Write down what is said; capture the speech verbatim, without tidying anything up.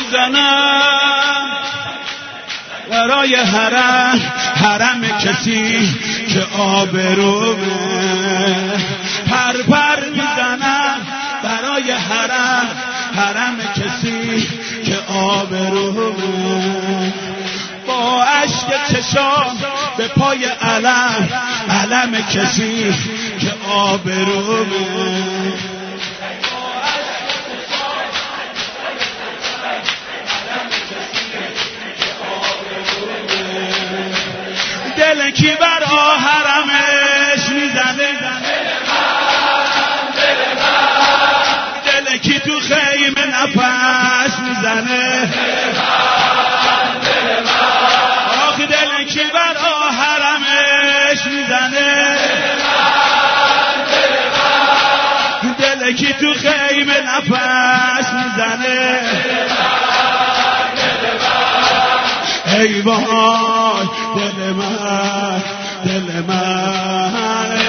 میزنم برای حرم حرم کسی که آبرومه، پر پر میزنم برای حرم حرم کسی که آبرومه، با عشق چشام به پای علم علم کسی که آبرومه، دل کی بر حرمش میزنه، دل کی تو خیمه نفس میزنه، آخ دل کی بر حرمش میزنه، دل کی تو خیمه نفس میزنه، ای وای دل من دل من